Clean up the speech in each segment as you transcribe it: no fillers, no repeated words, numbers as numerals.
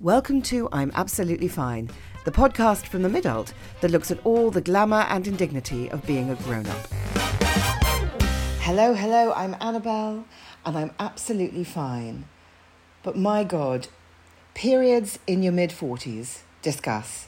Welcome to I'm Absolutely Fine, the podcast from the Midult that looks at all the glamour and indignity of being a grown-up. Hello, I'm Annabelle, and I'm absolutely fine. But my God, periods in your mid-40s, discuss.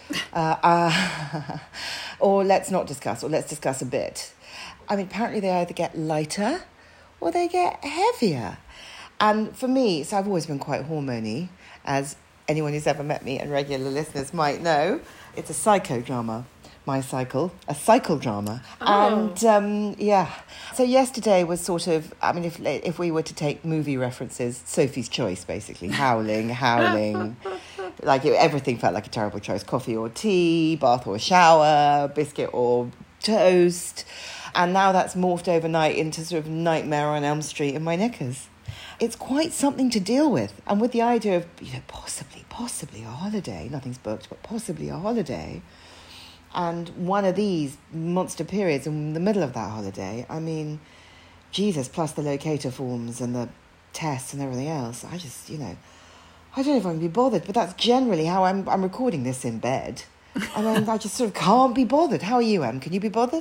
Or let's not discuss, or let's discuss a bit. I mean, apparently they either get lighter or they get heavier. And for me, so I've always been quite hormony, as anyone who's ever met me and regular listeners might know. It's a psychodrama, my cycle, a cycle drama. Oh. And so yesterday was sort of, I mean, if we were to take movie references, Sophie's Choice, basically, howling. Like everything felt like a terrible choice. Coffee or tea, bath or shower, biscuit or toast. And now that's morphed overnight into sort of Nightmare on Elm Street in my knickers. It's quite something to deal with. And with the idea of, possibly a holiday, nothing's booked, but possibly a holiday. And one of these monster periods in the middle of that holiday, I mean, Jesus, plus the locator forms and the tests and everything else. I just, I don't know if I can be bothered, but that's generally how I'm recording this in bed. And then I just sort of can't be bothered. How are you, Em? Can you be bothered?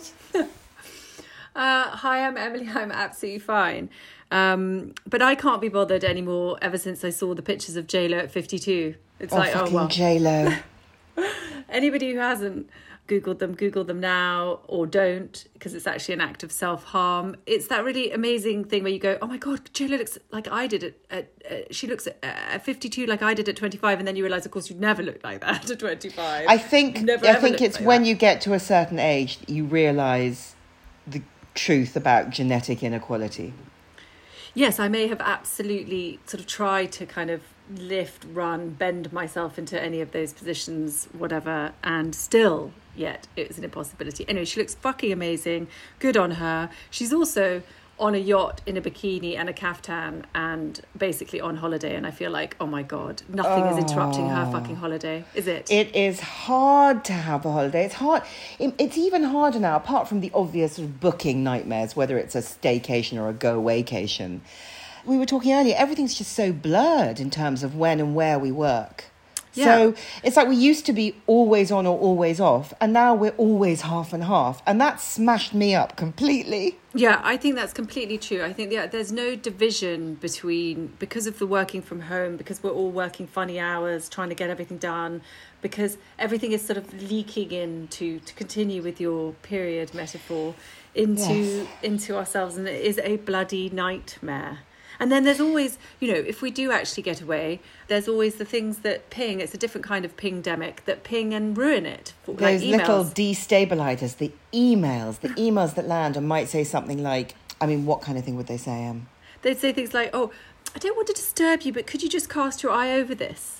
Hi, I'm Emily. I'm absolutely fine. But I can't be bothered anymore ever since I saw the pictures of J-Lo at 52. It's fucking J-Lo. Anybody who hasn't Google them now, or don't, because it's actually an act of self-harm. It's that really amazing thing where you go, oh my God, J-Lo looks like I did she looks at 52 like I did at 25, and then you realise, of course, you'd never look like that at 25. I think it's like when you get to a certain age, you realise the truth about genetic inequality. Yes, I may have absolutely sort of tried to kind of lift, run, bend myself into any of those positions, whatever, and still, yet, it was an impossibility. Anyway, she looks fucking amazing. Good on her. She's also on a yacht in a bikini and a caftan and basically on holiday. And I feel like, oh my God, nothing is interrupting her fucking holiday, is it? It is hard to have a holiday. It's hard. It's even harder now, apart from the obvious sort of booking nightmares, whether it's a staycation or a go-awaycation. We were talking earlier, everything's just so blurred in terms of when and where we work. Yeah. So it's like we used to be always on or always off, and now we're always half and half, and that smashed me up completely. Yeah, I think that's completely true. I think there's no division because of the working from home, because we're all working funny hours, trying to get everything done, because everything is sort of leaking into, to continue with your period metaphor, into ourselves, and it is a bloody nightmare. And then there's always, if we do actually get away, there's always the things that ping. It's a different kind of ping-demic that ping and ruin it. Those like little destabilizers, the emails that land and might say something like, I mean, what kind of thing would they say? They'd say things like, oh, I don't want to disturb you, but could you just cast your eye over this?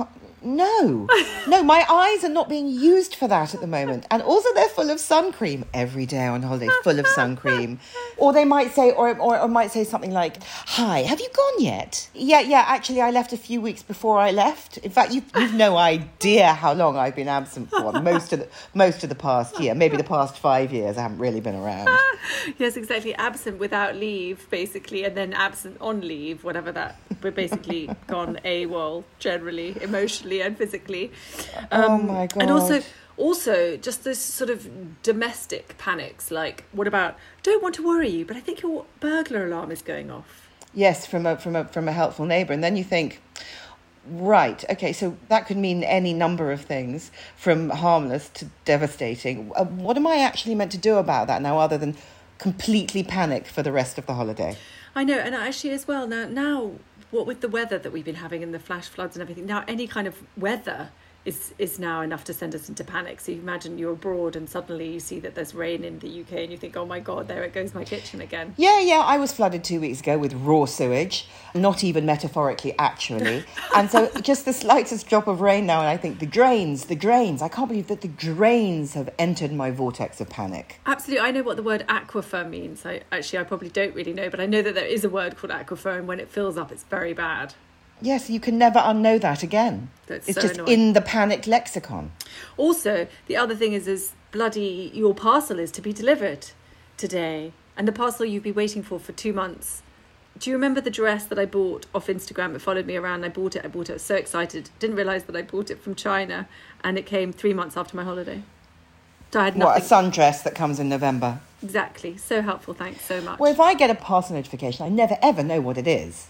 No, my eyes are not being used for that at the moment. And also they're full of sun cream every day on holiday, full of sun cream. Or they might say, or might say something like, hi, have you gone yet? Yeah, actually I left a few weeks before I left. In fact, you've no idea how long I've been absent for. Most of the past year, maybe the past 5 years, I haven't really been around. Yes, exactly. Absent without leave, basically, and then absent on leave, whatever that. We're basically gone AWOL, generally, emotionally and physically. Oh my God. And also just this sort of domestic panics, like, what about, don't want to worry you, but I think your burglar alarm is going off. Yes, from a helpful neighbour. And then you think, right, okay, so that could mean any number of things, from harmless to devastating. What am I actually meant to do about that now, other than completely panic for the rest of the holiday? I know, and actually as well, now what with the weather that we've been having and the flash floods and everything, now any kind of weather is now enough to send us into panic. So you imagine you're abroad and suddenly you see that there's rain in the UK and you think, oh my God, there it goes, my kitchen again. Yeah, I was flooded 2 weeks ago with raw sewage, not even metaphorically, actually. And so just the slightest drop of rain now, and I think the drains, I can't believe that the drains have entered my vortex of panic. Absolutely. I know what the word aquifer means. I probably don't really know, but I know that there is a word called aquifer, and when it fills up, it's very bad. Yes, you can never unknow that again. It's so just annoying. In the panicked lexicon. Also, the other thing is bloody your parcel is to be delivered today. And the parcel you've been waiting for 2 months Do you remember the dress that I bought off Instagram? It followed me around. I bought it. I was so excited. Didn't realise that I bought it from China, and it came 3 months after my holiday. So I had nothing. What, a sundress that comes in November? Exactly. So helpful. Thanks so much. Well, if I get a parcel notification, I never ever know what it is.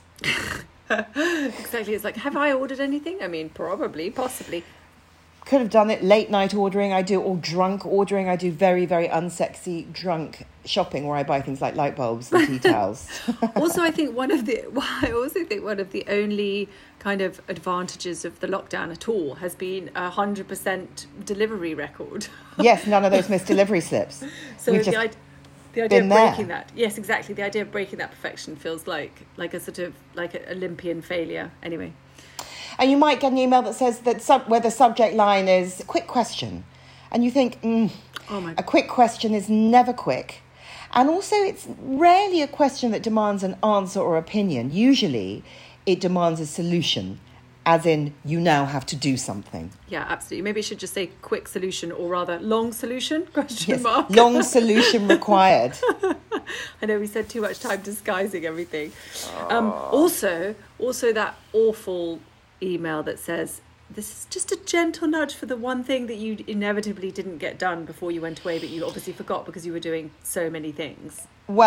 Exactly. It's like, have I ordered anything? I mean, probably, possibly. Could have done it late night ordering. I do all drunk ordering. I do very, very unsexy drunk shopping where I buy things like light bulbs and tea towels. Also, I think one of the only kind of advantages of the lockdown at all has been 100% delivery record. Yes, none of those missed delivery slips. So We've the just idea of been breaking there. that, yes, exactly. The idea of breaking that perfection feels like a sort of like an Olympian failure. Anyway. And you might get an email that says that where the subject line is quick question. And you think, Oh my a God. quick question is never quick. And also it's rarely a question that demands an answer or opinion. Usually it demands a solution, as in you now have to do something. Yeah, absolutely. Maybe it should just say quick solution, or rather long solution, question Yes, mark. long solution required. I know we spent too much time disguising everything. Also that awful email that says, this is just a gentle nudge for the one thing that you inevitably didn't get done before you went away, but you obviously forgot because you were doing so many things.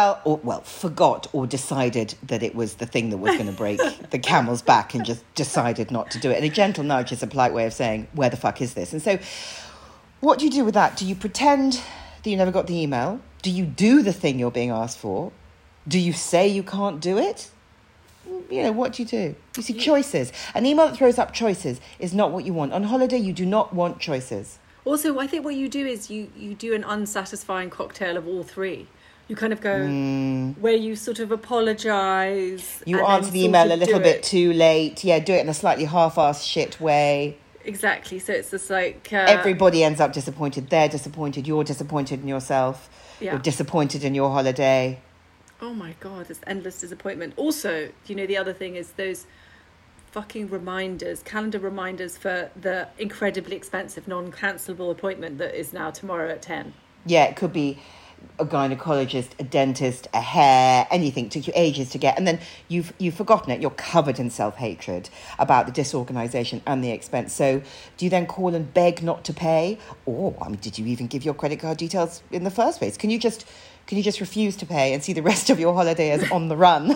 Forgot or decided that it was the thing that was going to break the camel's back and just decided not to do it. And a gentle nudge is a polite way of saying, where the fuck is this? And so what do you do with that? Do you pretend that you never got the email? Do you do the thing you're being asked for? Do you say you can't do it? You know, what do? You see, choices. An email that throws up choices is not what you want. On holiday, you do not want choices. Also, I think what you do is you do an unsatisfying cocktail of all three. You kind of go where you sort of apologise. You and answer then the sort email of a little do bit it. too late. Yeah, do it in a slightly half-assed shit way. Exactly. So it's just like... Everybody ends up disappointed. They're disappointed. You're disappointed in yourself. Yeah. You're disappointed in your holiday. Oh my God, it's endless disappointment. Also, you know, the other thing is those fucking reminders, calendar reminders for the incredibly expensive non-cancelable appointment that is now tomorrow at 10. Yeah, it could be a gynecologist, a dentist, a hair, anything. Took you ages to get. And then you've forgotten it. You're covered in self-hatred about the disorganisation and the expense. So do you then call and beg not to pay? Or, I mean, did you even give your credit card details in the first place? Can you just refuse to pay and see the rest of your holiday as on the run?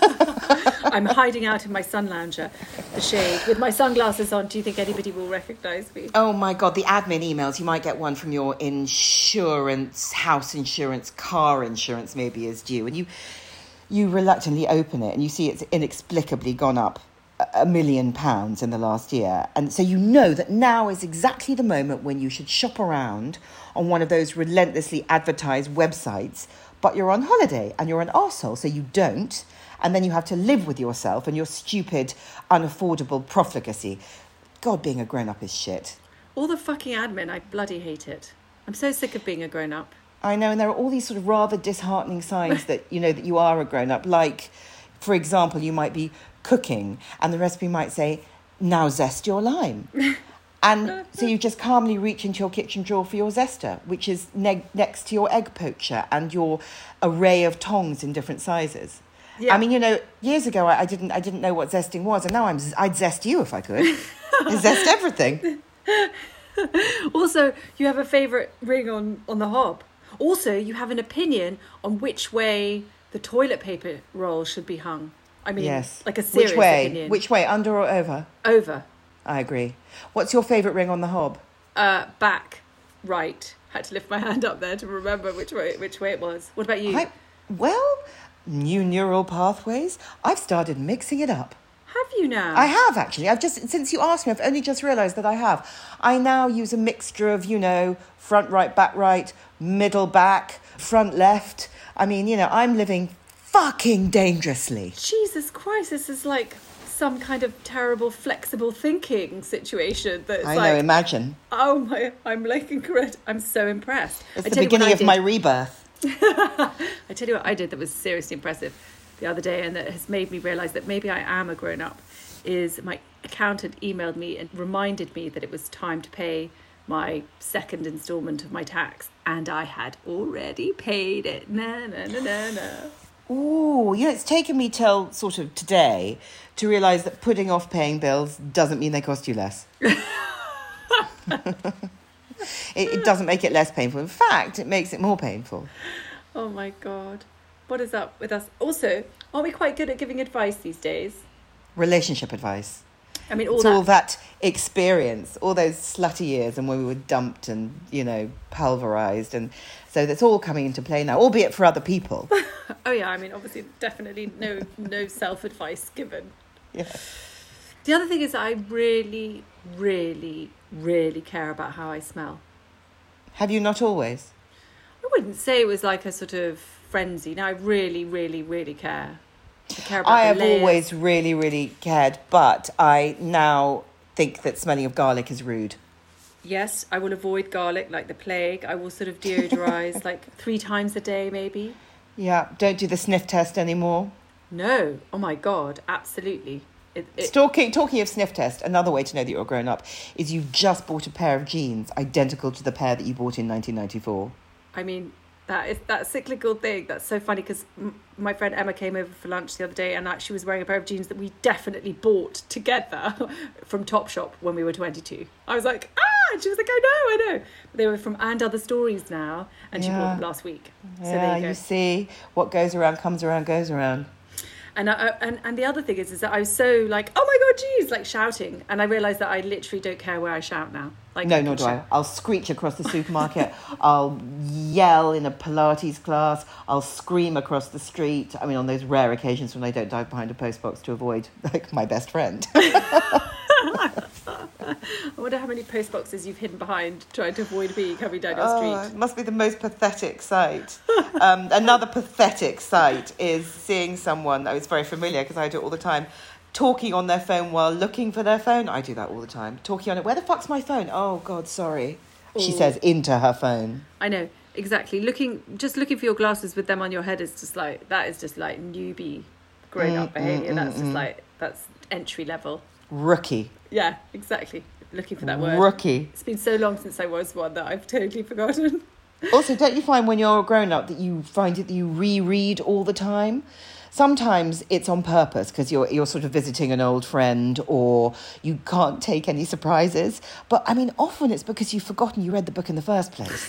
I'm hiding out in my sun lounger, the shade, with my sunglasses on. Do you think anybody will recognise me? Oh my God, the admin emails. You might get one from your insurance, house insurance, car insurance maybe is due. And you reluctantly open it and you see it's inexplicably gone up £1 million in the last year. And so you know that now is exactly the moment when you should shop around on one of those relentlessly advertised websites, but you're on holiday and you're an arsehole, so you don't. And then you have to live with yourself and your stupid, unaffordable profligacy. God, being a grown-up is shit. All the fucking admin, I bloody hate it. I'm so sick of being a grown-up. I know, and there are all these sort of rather disheartening signs that you know that you are a grown-up. Like, for example, you might be cooking and the recipe might say, now zest your lime. And so you just calmly reach into your kitchen drawer for your zester, which is next to your egg poacher and your array of tongs in different sizes. Yeah. I mean, you know, years ago I didn't know what zesting was, and now I'd zest you if I could. I zest everything. Also, you have a favourite ring on the hob. Also, you have an opinion on which way the toilet paper roll should be hung. I mean, yes. Like a serious opinion. Which way, under or over? Over. I agree. What's your favourite ring on the hob? Back, right. Had to lift my hand up there to remember which way it was. What about you? New neural pathways. I've started mixing it up. Have you now? I have, actually. Since you asked me, I've only just realised that I have. I now use a mixture of, you know, front right, back right, middle back, front left. I mean, you know, I'm living fucking dangerously. Jesus Christ, this is like some kind of terrible flexible thinking situation. That's I know, imagine. Oh my, I'm like incredible. I'm so impressed. It's the beginning of my rebirth. I tell you what I did that was seriously impressive the other day, and that has made me realise that maybe I am a grown-up, is my accountant emailed me and reminded me that it was time to pay my second instalment of my tax, and I had already paid it. Na. Ooh, it's taken me till sort of today to realise that putting off paying bills doesn't mean they cost you less. It doesn't make it less painful. In fact, it makes it more painful. Oh my God. What is up with us? Also, aren't we quite good at giving advice these days? Relationship advice. I mean, all that experience, all those slutty years and when we were dumped and, pulverised. And so that's all coming into play now, albeit for other people. Oh, yeah. I mean, obviously, definitely no self-advice given. Yeah. The other thing is I really, really, really care about how I smell. Have you not always? I wouldn't say it was like a sort of frenzy. No, I really, really, really care. I care about I the have layers. always really, really cared, but I now think that smelling of garlic is rude. Yes, I will avoid garlic like the plague. I will sort of deodorize like 3 times a day, maybe. Yeah, don't do the sniff test anymore. No. Oh, my God. Absolutely. Talking of sniff test, another way to know that you're a grown up is you just bought a pair of jeans identical to the pair that you bought in 1994. I mean, that cyclical thing. That's so funny because my friend Emma came over for lunch the other day and she was wearing a pair of jeans that we definitely bought together from Topshop when we were 22. I was like, and she was like, I know. But they were from And Other Stories now, and she bought them last week. So there you go. You see, what goes around comes around, goes around. And the other thing is that I was so like, oh my God, geez, like shouting. And I realised that I literally don't care where I shout now. Like, no, nor do I. I'll screech across the supermarket. I'll yell in a Pilates class. I'll scream across the street. I mean, on those rare occasions when I don't dive behind a postbox to avoid, like, my best friend. I wonder how many post boxes you've hidden behind trying to avoid me coming down your street. It must be the most pathetic sight. Another pathetic sight is seeing someone, it's very familiar because I do it all the time, talking on their phone while looking for their phone. I do that all the time. Talking on it. Where the fuck's my phone? Oh, God, sorry. Ooh. She says into her phone. I know, exactly. Looking for your glasses with them on your head is just like, that is just like newbie grown-up behaviour. That's entry level. Rookie. Yeah, exactly. Looking for that word. Rookie. It's been so long since I was one that I've totally forgotten. Also, don't you find when you're a grown-up that you find it that you reread all the time? Sometimes it's on purpose because you're sort of visiting an old friend or you can't take any surprises. But, I mean, often it's because you've forgotten you read the book in the first place.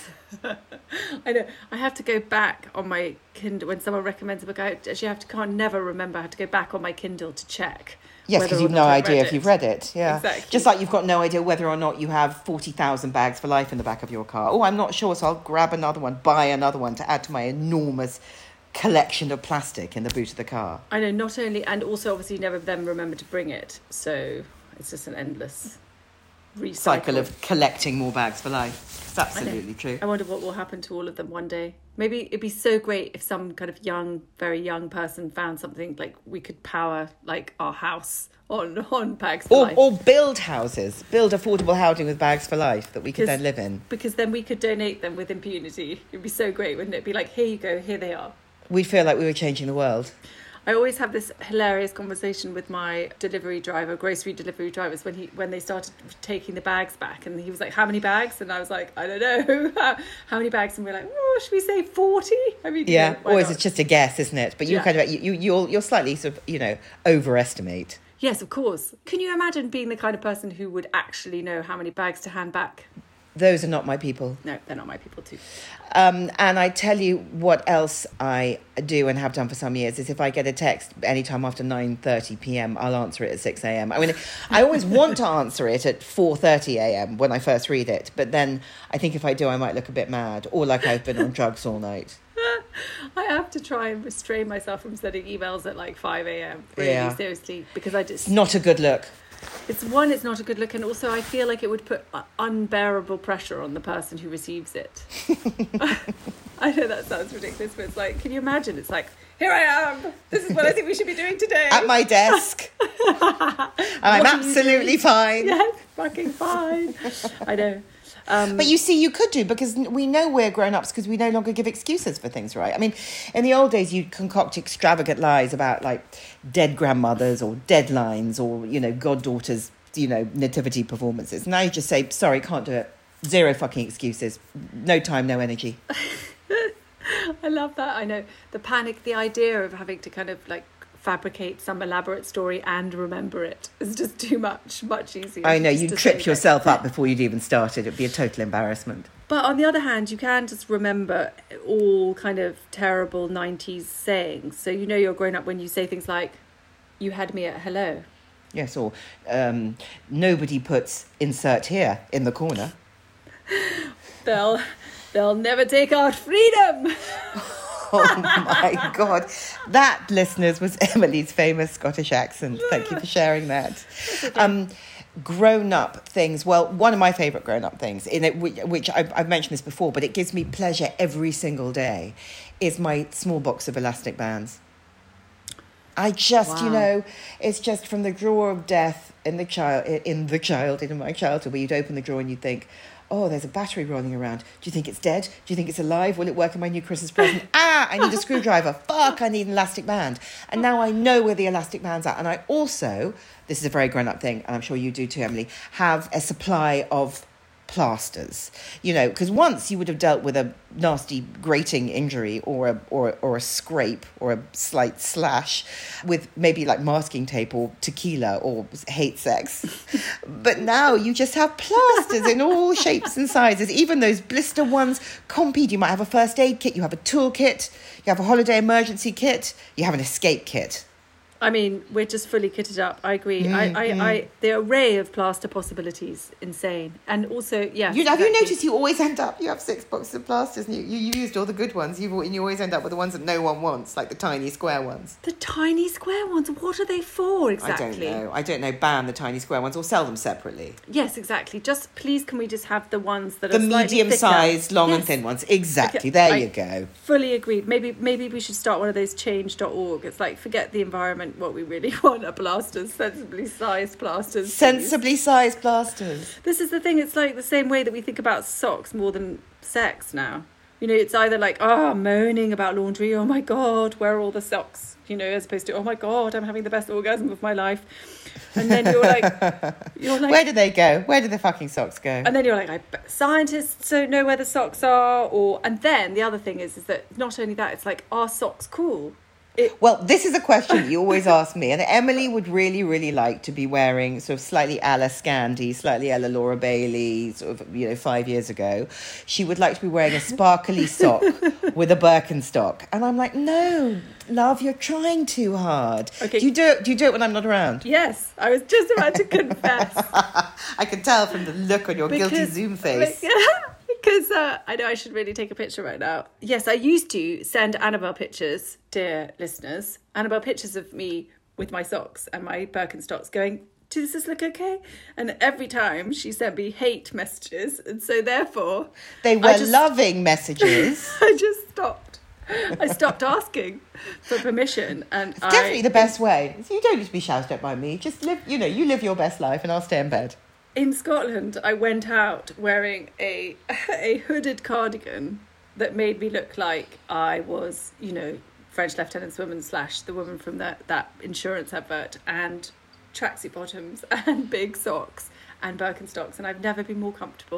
I know. I have to go back on my Kindle. When someone recommends a book, I actually can't never remember. I have to go back on my Kindle to check. Yes, because you've no idea if you've read it. Yeah, exactly. Just like you've got no idea whether or not you have 40,000 bags for life in the back of your car. Oh, I'm not sure, so I'll grab another one, buy another one to add to my enormous collection of plastic in the boot of the car. I know, not only, and also obviously never then remember to bring it. So it's just an endless cycle of collecting more bags for life. It's absolutely true. I wonder what will happen to all of them one day. Maybe it'd be so great if some kind of very young person found something like we could power like our house on bags for life. Or build houses, build affordable housing with bags for life that we could then live in. Because then we could donate them with impunity. It'd be so great, wouldn't it? It'd be like, here you go, here they are. We'd feel like we were changing the world. I always have this hilarious conversation with my grocery delivery drivers when they started taking the bags back, and he was like, how many bags? And I was like, I don't know. How many bags? And we're like, should we say 40? I mean, yeah, always it's just a guess, isn't it? But you're kind of you'll slightly sort of, overestimate. Yes, of course. Can you imagine being the kind of person who would actually know how many bags to hand back? Those are not my people. No, they're not my people too. And I tell you what else I do and have done for some years is if I get a text anytime after 9:30 p.m, I'll answer it at 6 a.m. I mean, I always want to answer it at 4:30 a.m. when I first read it. But then I think if I do, I might look a bit mad or like I've been on drugs all night. I have to try and restrain myself from sending emails at like 5 a.m. Really, seriously, because it's not a good look. It's not a good look, and also I feel like it would put unbearable pressure on the person who receives it. I know that sounds ridiculous, but it's like, can you imagine? It's like, here I am. This is what I think we should be doing today. At my desk. I'm absolutely fine. Yes, fucking fine. I know. But you see, you could do, because we know we're grown-ups because we no longer give excuses for things, right? I mean, in the old days, you'd concoct extravagant lies about, like, dead grandmothers or deadlines or, goddaughters, nativity performances. Now you just say, sorry, can't do it. Zero fucking excuses. No time, no energy. I love that. I know the panic, the idea of having to kind of like fabricate some elaborate story and remember it is just too much easier. I know, just you'd to trip say yourself that. up before you'd even started. It'd be a total embarrassment. But on the other hand, you can just remember all kind of terrible 90s sayings. So you know you're grown up when you say things like, you had me at hello. Yes, or nobody puts insert here in the corner. They'll never take our freedom. Oh my God. That, listeners, was Emily's famous Scottish accent. Thank you for sharing that. Grown-up things. Well, one of my favourite grown-up things, in it, which I've mentioned this before, but it gives me pleasure every single day, is my small box of elastic bands. I just, it's just from the drawer of death in my childhood, where you'd open the drawer and you'd think, oh, there's a battery rolling around. Do you think it's dead? Do you think it's alive? Will it work in my new Christmas present? I need a screwdriver. Fuck, I need an elastic band. And now I know where the elastic bands are. And I also, this is a very grown-up thing, and I'm sure you do too, Emily, have a supply of plasters. Because once you would have dealt with a nasty grating injury or a scrape or a slight slash with maybe like masking tape or tequila or hate sex. But now you just have plasters in all shapes and sizes, even those blister ones. Compeed, you might have a first aid kit, you have a tool kit, you have a holiday emergency kit, you have an escape kit. I mean, we're just fully kitted up. I agree. The array of plaster possibilities, insane. And also, yeah. Have you noticed you always end up, you have 6 boxes of plasters and you used all the good ones. You always end up with the ones that no one wants, like the tiny square ones. The tiny square ones, what are they for exactly? I don't know. Ban the tiny square ones or sell them separately. Yes, exactly. Just please, can we just have the ones that are the medium-sized, long and thin ones. Exactly. Okay. You go. Fully agreed. Maybe we should start one of those change.org. It's like, forget the environment. What we really want are plasters, sensibly sized plasters. Sensibly sized plasters. This is the thing. It's like the same way that we think about socks more than sex now. It's either like, moaning about laundry. Oh my God, where are all the socks? As opposed to, oh my God, I'm having the best orgasm of my life. And then you're like, where do they go? Where do the fucking socks go? And then you're like, scientists don't know where the socks are. And then the other thing is that not only that, it's like, are socks cool? Well, this is a question you always ask me, and Emily would really, really like to be wearing sort of slightly a la Scandi, slightly a la Laura Bailey, sort of, 5 years ago. She would like to be wearing a sparkly sock with a Birkenstock. And I'm like, no, love, you're trying too hard. Okay. Do you do it when I'm not around? Yes, I was just about to confess. I can tell from the look on your guilty Zoom face. Because I know I should really take a picture right now. Yes, I used to send Annabelle pictures, dear listeners. Annabelle pictures of me with my socks and my Birkenstocks going, does this look okay? And every time she sent me hate messages. And so therefore... They were loving messages. I just stopped. I stopped asking for permission. And it's definitely the best way. You don't need to be shouted at by me. Just live, you live your best life and I'll stay in bed. In Scotland, I went out wearing a hooded cardigan that made me look like I was, French Lieutenant's woman / the woman from that insurance advert, and tracksuit bottoms and big socks and Birkenstocks, and I've never been more comfortable.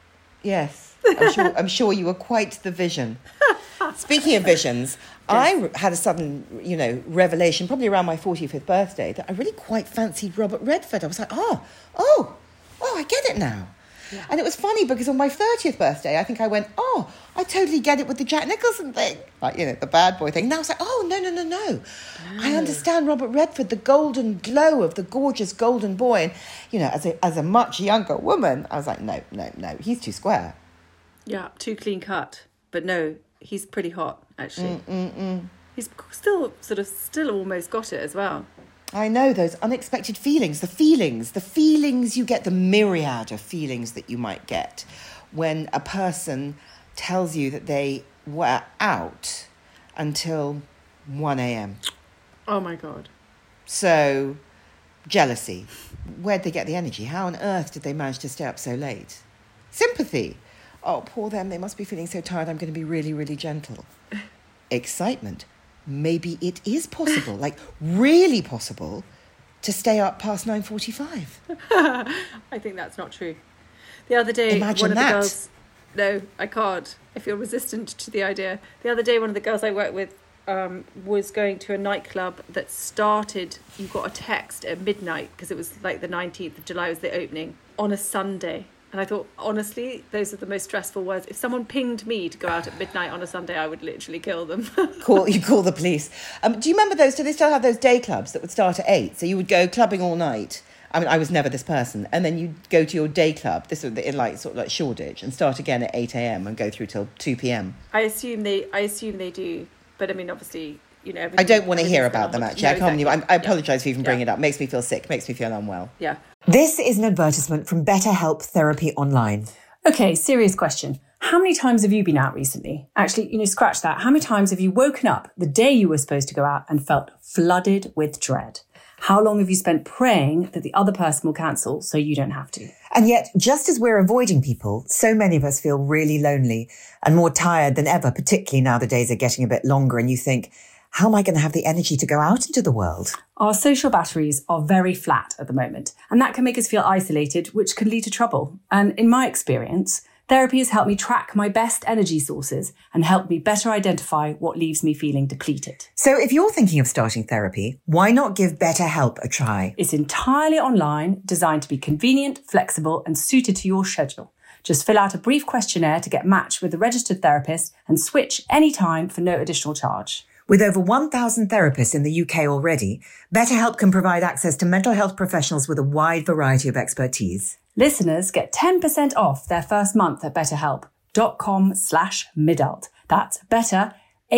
Yes, I'm sure you were quite the vision. Speaking of visions, yes. I had a sudden, revelation, probably around my 45th birthday, that I really quite fancied Robert Redford. I was like, oh, I get it now. Yeah. And it was funny because on my 30th birthday, I think I went, I totally get it with the Jack Nicholson thing. Like, the bad boy thing. Now I was like, no. I understand Robert Redford, the golden glow of the gorgeous golden boy. And, as a much younger woman, I was like, no, he's too square. Yeah, too clean cut. But no, he's pretty hot, actually. He's still almost got it as well. I know, those unexpected feelings, the feelings you get, the myriad of feelings that you might get when a person tells you that they were out until 1 a.m. Oh, my God. So, jealousy. Where'd they get the energy? How on earth did they manage to stay up so late? Sympathy. Oh, poor them, they must be feeling so tired, I'm going to be really, really gentle. Excitement. Maybe it is possible, like really possible, to stay up past 9:45. I think that's not true. The other day, Imagine one of the girls No, I can't. I feel resistant to the idea. The other day, one of the girls I work with was going to a nightclub that started, you got a text at midnight, because it was like the 19th of July was the opening, on a Sunday. And I thought, honestly, those are the most stressful words. If someone pinged me to go out at midnight on a Sunday, I would literally kill them. You call the police. Do you remember those? Do they still have those day clubs that would start at 8? So you would go clubbing all night. I mean, I was never this person. And then you'd go to your day club, this was in like sort of like Shoreditch, and start again at 8 a.m. and go through till 2 p.m. I assume they do. But I mean, obviously, you know... I don't want to hear about them, actually. No, I apologise for even bringing it up. Makes me feel sick, makes me feel unwell. Yeah. This is an advertisement from BetterHelp Therapy Online. Okay, serious question. How many times have you been out recently? Actually, scratch that. How many times have you woken up the day you were supposed to go out and felt flooded with dread? How long have you spent praying that the other person will cancel so you don't have to? And yet, just as we're avoiding people, so many of us feel really lonely and more tired than ever, particularly now the days are getting a bit longer and you think, how am I going to have the energy to go out into the world? Our social batteries are very flat at the moment, and that can make us feel isolated, which can lead to trouble. And in my experience, therapy has helped me track my best energy sources and helped me better identify what leaves me feeling depleted. So if you're thinking of starting therapy, why not give BetterHelp a try? It's entirely online, designed to be convenient, flexible, and suited to your schedule. Just fill out a brief questionnaire to get matched with a registered therapist and switch anytime for no additional charge. With over 1,000 therapists in the UK already, BetterHelp can provide access to mental health professionals with a wide variety of expertise. Listeners get 10% off their first month at betterhelp.com/midult. That's better,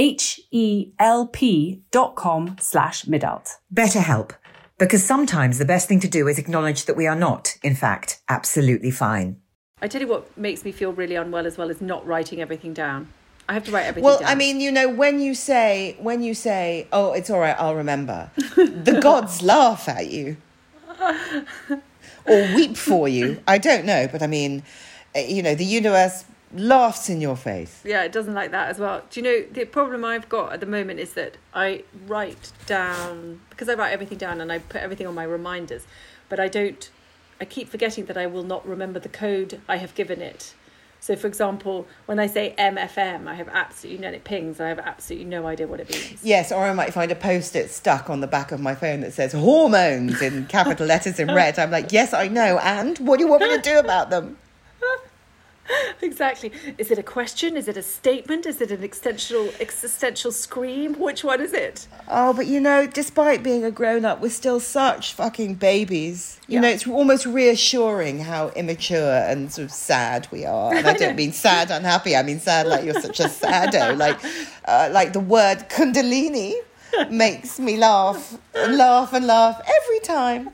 HELP.com/midult. BetterHelp, because sometimes the best thing to do is acknowledge that we are not, in fact, absolutely fine. I tell you what makes me feel really unwell as well is not writing everything down. I have to write everything down. Well, I mean, when you say, oh, it's all right, I'll remember, the gods laugh at you. Or weep for you. I don't know, but I mean, the universe laughs in your face. Yeah, it doesn't like that as well. Do you know, the problem I've got at the moment is that I write down, because I write everything down and I put everything on my reminders, but I keep forgetting that I will not remember the code I have given it. So, for example, when I say MFM, I have absolutely, and it pings, I have absolutely no idea what it means. Yes, or I might find a Post-it stuck on the back of my phone that says hormones in capital letters in red. I'm like, yes, I know, and what do you want me to do about them? Exactly. Is it a question? Is it a statement? Is it an existential scream? Which one is it? Oh, but despite being a grown-up, we're still such fucking babies. It's almost reassuring how immature and sort of sad we are. And I don't mean sad unhappy. I mean sad like you're such a saddo. Like the word kundalini makes me laugh and laugh and laugh every time.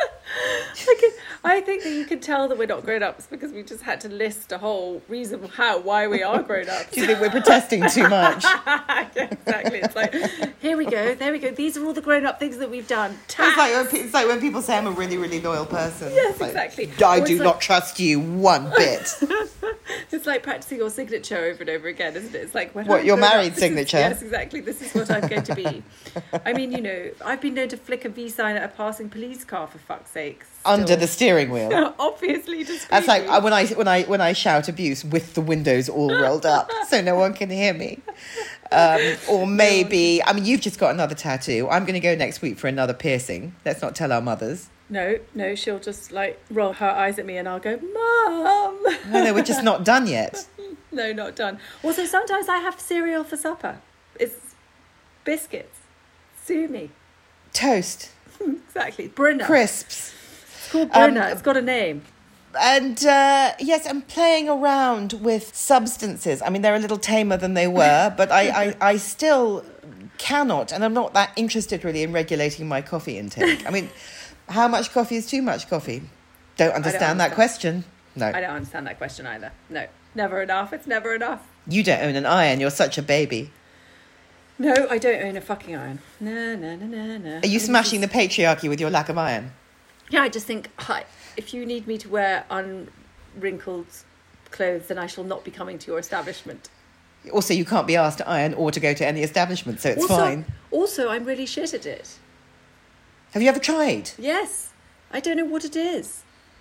I think that you can tell that we're not grown-ups because we just had to list a whole reason why we are grown-ups. Do you think we're protesting too much? Yeah, exactly. It's like, here we go, there we go. These are all the grown-up things that we've done. It's like when people say I'm a really, really loyal person. Yes, exactly. I do not trust you one bit. It's like practicing your signature over and over again, isn't it? It's like your married signature. Yes, exactly. This is what I'm going to be. I mean, I've been known to flick a V sign at a passing police car, for fuck's sake. Under the steering wheel. Obviously, discreetly. That's like when I shout abuse with the windows all rolled up so no one can hear me. Or maybe, I mean, you've just got another tattoo. I'm going to go next week for another piercing. Let's not tell our mothers. No, she'll just roll her eyes at me and I'll go, Mum. No, we're just not done yet. No, not done. Also, sometimes I have cereal for supper. It's biscuits. Sue me. Toast. Exactly. Brunner. Crisps. It's called Brunner. It's got a name. And yes, I'm playing around with substances. I mean, they're a little tamer than they were, but I still cannot, and I'm not that interested really in regulating my coffee intake. I mean, how much coffee is too much coffee? Don't understand that question. No. I don't understand that question either. No. Never enough. It's never enough. You don't own an iron. You're such a baby. No, I don't own a fucking iron. No. Are you smashing the patriarchy with your lack of iron? Yeah, I just think, if you need me to wear unwrinkled clothes, then I shall not be coming to your establishment. Also, you can't be asked to iron or to go to any establishment, so it's fine. Also, I'm really shit at it. Have you ever tried? Yes. I don't know what it is.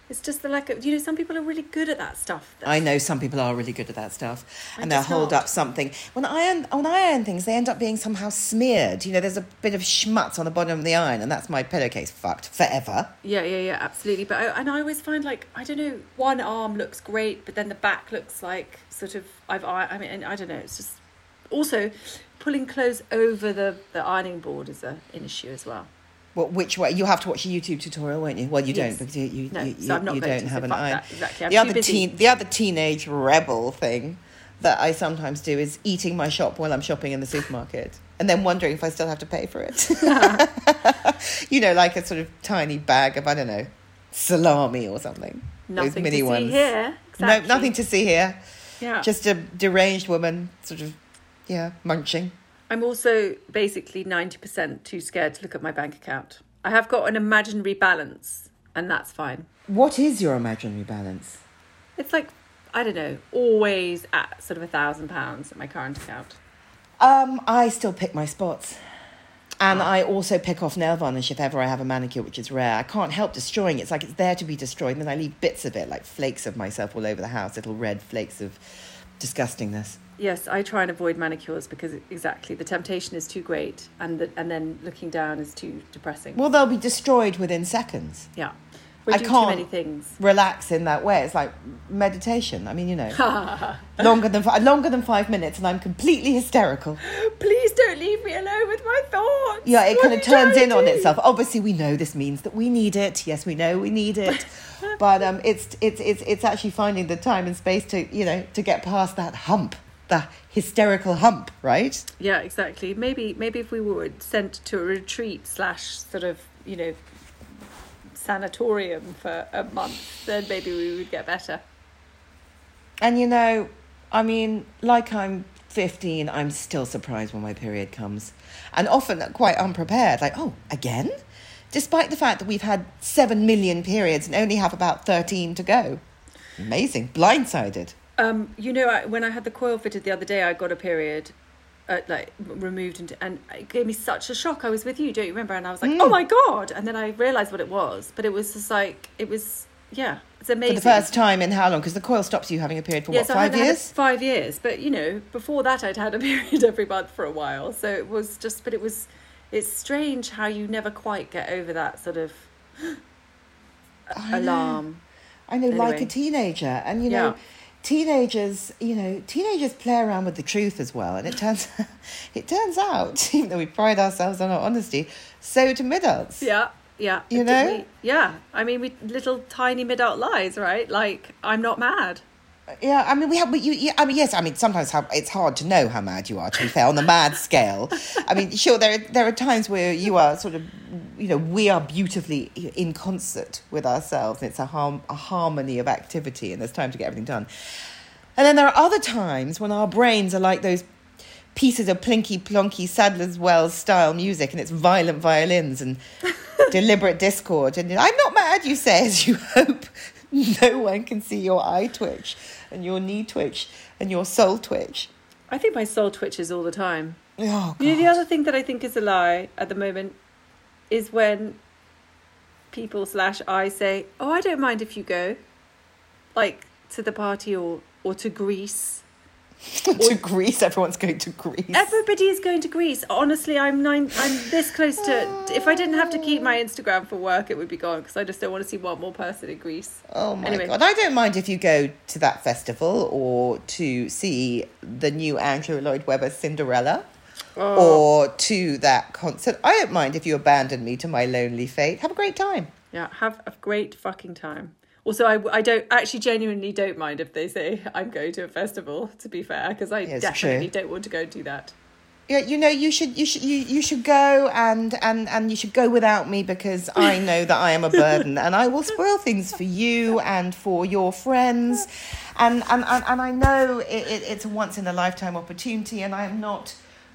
It's just the lack of, some people are really good at that stuff. I know some people are really good at that stuff, I'm and they'll just hold not. up something. When I iron things, they end up being somehow smeared. There's a bit of schmutz on the bottom of the iron, and that's my pillowcase fucked forever. Yeah, absolutely. But I always find, like, I don't know, one arm looks great, but then the back looks like sort of I don't know. It's just also pulling clothes over the ironing board is an issue as well. Well, which way? You have to watch a YouTube tutorial, won't you? Well, you Yes. don't, because you So I'm not you going don't to, have so an fuck iron. that, exactly. I'm too busy. The other teenage rebel thing that I sometimes do is eating my shop while I'm shopping in the supermarket, and then wondering if I still have to pay for it. Like a sort of tiny bag of, I don't know, salami or something. Nothing Those mini to ones. see here. Exactly. No, nothing to see here. Yeah. Just a deranged woman, sort of, munching. I'm also basically 90% too scared to look at my bank account. I have got an imaginary balance, and that's fine. What is your imaginary balance? It's like, I don't know, always at sort of £1,000 at my current account. I still pick my spots. And I also pick off nail varnish if ever I have a manicure, which is rare. I can't help destroying it. It's like it's there to be destroyed, and then I leave bits of it, like flakes of myself all over the house, little red flakes of disgustingness. Yes, I try and avoid manicures because exactly the temptation is too great, and then looking down is too depressing. Well, they'll be destroyed within seconds. Yeah, we I do can't too many things. relax in that way. It's like meditation. I mean, longer than 5 minutes, and I'm completely hysterical. Please don't leave me alone with my thoughts. Yeah, it What kind are of you turns trying in to on do? itself. Obviously, we know this means that we need it. Yes, we know we need it, but it's actually finding the time and space to get past that hump, the hysterical hump, right? Yeah, exactly. Maybe if we were sent to a retreat / sort of sanatorium for a month, then maybe we would get better. And like I'm 15, I'm still surprised when my period comes, and often quite unprepared. Like, oh, again? Despite the fact that we've had 7 million periods and only have about 13 to go. Amazing. Blindsided. When I had the coil fitted the other day, I got a period, removed, and it gave me such a shock. I was with you, don't you remember? And I was like, oh my God. And then I realised what it was. But it was just like, it's amazing. For the first time in how long? Because the coil stops you having a period for Yes, 5 I had years? 5 years. But, before that, I'd had a period every month for a while. So it was just, but it's strange how you never quite get over that sort of alarm. I know, Anyway. like a teenager. And, Yeah. teenagers play around with the truth as well. And it turns out, even though we pride ourselves on our honesty, so do mid-adults. Yeah. I mean, we little tiny mid-adult lies, right? Like, I'm not mad. Yeah, I mean, sometimes it's hard to know how mad you are, to be fair, on the mad scale. I mean, sure, there are times where you are sort of, we are beautifully in concert with ourselves. It's a harmony of activity, and there's time to get everything done. And then there are other times when our brains are like those pieces of plinky plonky Sadler's Wells style music, and it's violent violins and deliberate discord. And I'm not mad, you say, as you hope no one can see your eye twitch and your knee twitch and your soul twitch. I think my soul twitches all the time. Oh, God. The other thing that I think is a lie at the moment is when people / I say, oh, I don't mind if you go, like, to the party or to Greece. To Greece, everyone's going to Greece. Everybody is going to Greece. Honestly, I'm this close to. If I didn't have to keep my Instagram for work, it would be gone because I just don't want to see one more person in Greece. Oh my Anyway. God. I don't mind if you go to that festival or to see the new Andrew Lloyd Webber Cinderella or to that concert. I don't mind if you abandon me to my lonely fate. Have a great time. Yeah, have a great fucking time. Also, I don't actually genuinely don't mind if they say I'm going to a festival, to be fair, because I definitely don't want to go and do that. Yeah, you should go and you should go without me, because I know that I am a burden and I will spoil things for you and for your friends, and I know it's a once in a lifetime opportunity, and I am not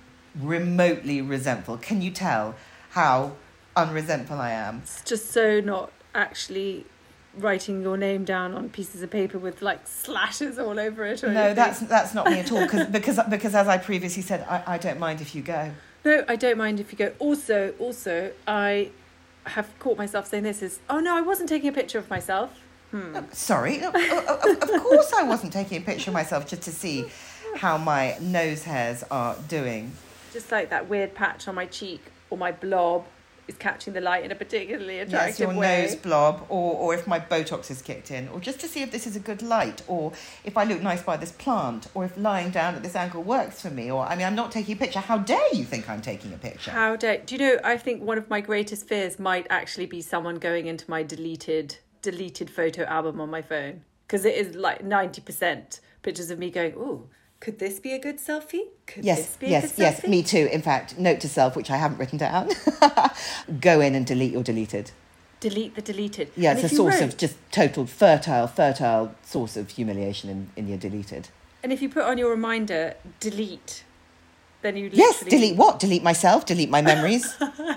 remotely resentful. Can you tell how unresentful I am? It's just so not actually writing your name down on pieces of paper with like slashes all over it. Or No, anything. that's not me at all. Because as I previously said, I don't mind if you go. No, I don't mind if you go. Also, I have caught myself saying this is, oh no, I wasn't taking a picture of myself. Sorry, of course I wasn't taking a picture of myself just to see how my nose hairs are doing. Just like that weird patch on my cheek or my blob is catching the light in a particularly attractive your way. nose blob, or if my Botox is kicked in, or just to see if this is a good light, or if I look nice by this plant, or if lying down at this angle works for me, or, I mean, I'm not taking a picture. How dare you think I'm taking a picture? How dare... Do you know, I think one of my greatest fears might actually be someone going into my deleted photo album on my phone. Because it is like 90% pictures of me going, ooh, could this be a good selfie? Could this be a good selfie? Yes, me too. In fact, note to self, which I haven't written down, go in and delete your deleted. Delete the deleted. Yeah, And it's a if you source wrote- of just total fertile source of humiliation in your deleted. And if you put on your reminder, delete, then you literally... Yes, delete what? Delete myself, delete my memories.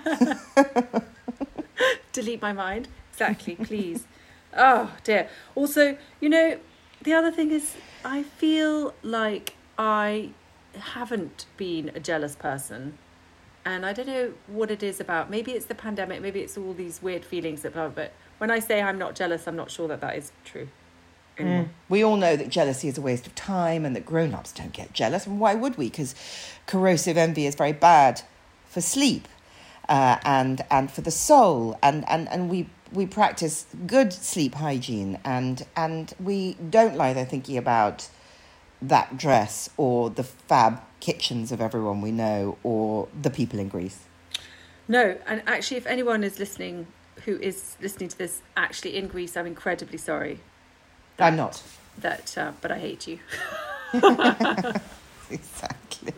Delete my mind. Exactly, please. Oh, dear. Also, you know, the other thing is I feel like I haven't been a jealous person. And I don't know what it is about. Maybe it's the pandemic. Maybe it's all these weird feelings that... But when I say I'm not jealous, I'm not sure that that is true anymore. We all know that jealousy is a waste of time and that grown-ups don't get jealous. And why would we? Because corrosive envy is very bad for sleep and for the soul. And we practice good sleep hygiene. And we don't lie there thinking about that dress or the fab kitchens of everyone we know or the people in Greece. No, and actually, if anyone is listening who is listening to this actually in Greece, I'm incredibly sorry. I'm not. But I hate you. Exactly.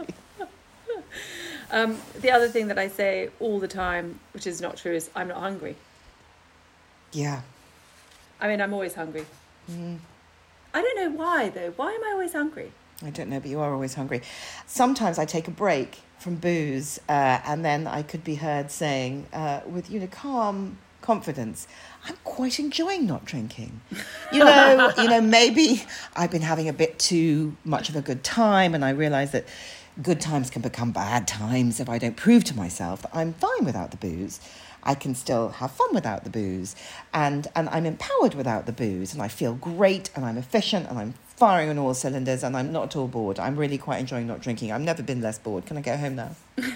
The other thing that I say all the time, which is not true, is I'm not hungry. Yeah. I mean, I'm always hungry. I don't know why, though. Why am I always hungry? I don't know, but you are always hungry. Sometimes I take a break from booze and then I could be heard saying with, calm confidence, I'm quite enjoying not drinking. Maybe I've been having a bit too much of a good time and I realise that good times can become bad times if I don't prove to myself that I'm fine without the booze. I can still have fun without the booze and I'm empowered without the booze and I feel great and I'm efficient and I'm firing on all cylinders and I'm not at all bored. I'm really quite enjoying not drinking. I've never been less bored. Can I go home now?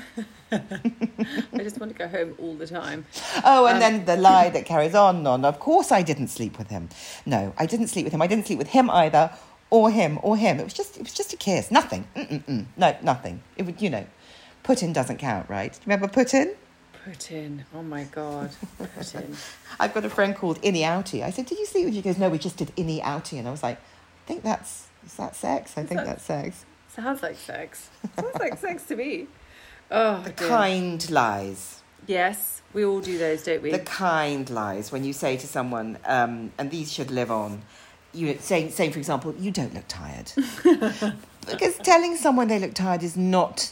I just want to go home all the time. Oh, and then the lie that carries on. Of course I didn't sleep with him. No, I didn't sleep with him. I didn't sleep with him either, or him. It was just a kiss. Nothing. No, nothing. It would, Putin doesn't count, right? Do you remember Putin? Putin. Oh my God. Putin. I've got a friend called Innie Outie. I said, did you sleep with you? He goes, no, we just did Innie Outie. And I was like, is that sex? I think that's sex. Sounds like sex. Sounds like sex to me. Oh, the dear. kind lies. Yes, we all do those, don't we? The kind lies when you say to someone, and these should live on, saying, for example, you don't look tired. Because telling someone they look tired is not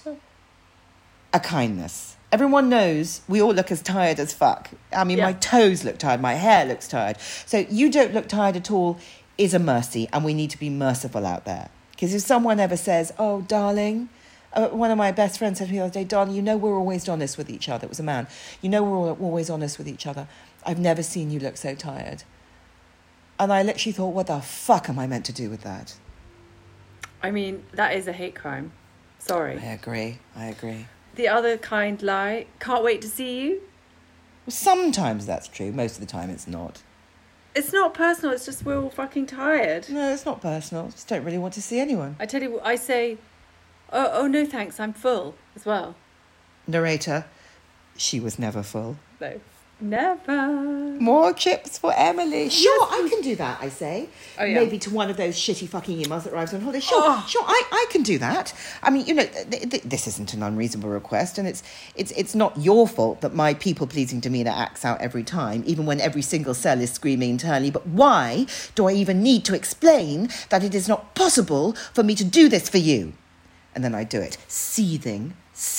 a kindness. Everyone knows we all look as tired as fuck. I mean, my toes look tired, my hair looks tired. So you don't look tired at all is a mercy, and we need to be merciful out there. Because if someone ever says, oh, darling, one of my best friends said to me the other day, darling, we're always honest with each other. It was a man. We're always honest with each other. I've never seen you look so tired. And I literally thought, what the fuck am I meant to do with that? I mean, that is a hate crime. Sorry. I agree. The other kind lie, can't wait to see you. Well, sometimes that's true. Most of the time it's not. It's not personal, it's just we're all fucking tired. No, it's not personal. I just don't really want to see anyone. I tell you, I say, oh no thanks, I'm full as well. Narrator, she was never full. No, never. More chips for Emily. Sure, I can do that, I say. Oh, yeah. Maybe to one of those shitty fucking emails that arrives on holiday. Sure, I can do that. I mean, this isn't an unreasonable request, and it's not your fault that my people-pleasing demeanour acts out every time, even when every single cell is screaming internally. But why do I even need to explain that it is not possible for me to do this for you? And then I do it. Seething,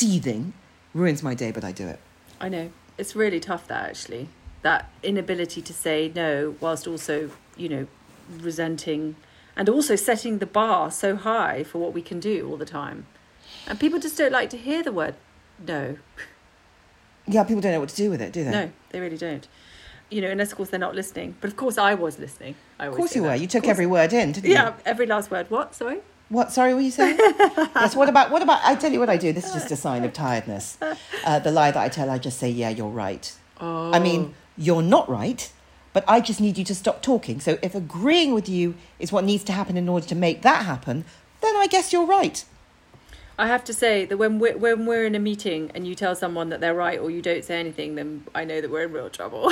ruins my day, but I do it. I know. It's really tough, that, actually. That inability to say no whilst also, resenting and also setting the bar so high for what we can do all the time. And people just don't like to hear the word no. Yeah, people don't know what to do with it, do they? No, they really don't. you know, unless of course they're not listening. But of course I was listening. Of course you were. You took every word in, didn't you? Yeah, every last word. What? Sorry? What? Sorry, what were you saying? Yes, what about, I tell you what I do. This is just a sign of tiredness. The lie that I tell, I just say, yeah, you're right. Oh. I mean, you're not right, but I just need you to stop talking. So if agreeing with you is what needs to happen in order to make that happen, then I guess you're right. I have to say that when we're in a meeting and you tell someone that they're right or you don't say anything, then I know that we're in real trouble.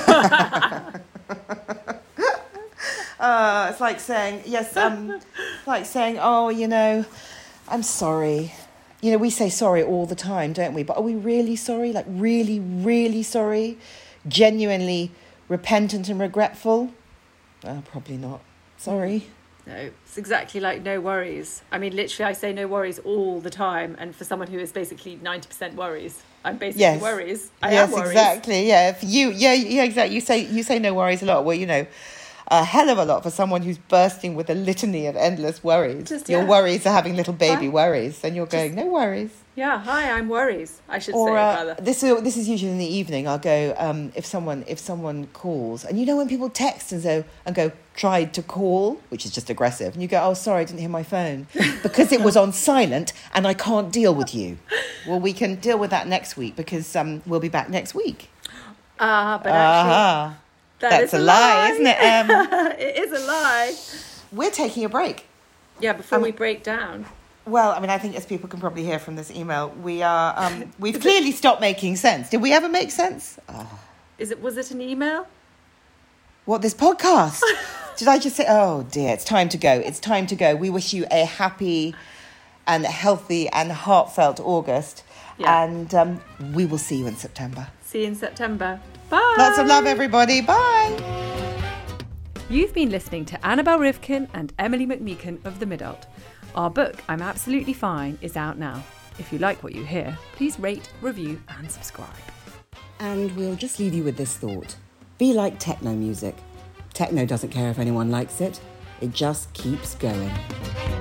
It's like saying, oh, you know, I'm sorry. You know, we say sorry all the time, don't we? But are we really sorry? Like really, really sorry? Genuinely repentant and regretful? Probably not. Sorry. No, it's exactly like no worries. I mean, literally, I say no worries all the time. And for someone who is basically 90% worries, I'm basically worries. I am worries. Exactly. Yeah. Exactly. You say no worries a lot. Well, you know, a hell of a lot for someone who's bursting with a litany of endless worries. Your worries are having little baby worries, and you're going, no worries. Yeah, hi, I'm worries. I should say rather. This is usually in the evening. I'll go if someone calls, and you know when people text and go tried to call, which is just aggressive, and you go, oh sorry, I didn't hear my phone because it was on silent, and I can't deal with you. Well, we can deal with that next week because we'll be back next week. But actually. That's a lie, isn't it? It is a lie. We're taking a break. Yeah, before we break down. Well, I mean, I think as people can probably hear from this email, we are we've clearly stopped making sense. Did we ever make sense? Was it an email? What, this podcast? Did I just say, oh dear, it's time to go. It's time to go. We wish you a happy and healthy and heartfelt August. Yeah. And we will see you in September. See you in September. Bye. Lots of love, everybody. Bye. You've been listening to Annabel Rivkin and Emily McMeekan of The Midult. Our book, I'm Absolutely Fine, is out now. If you like what you hear, please rate, review and subscribe. And we'll just leave you with this thought. Be like techno music. Techno doesn't care if anyone likes it. It just keeps going.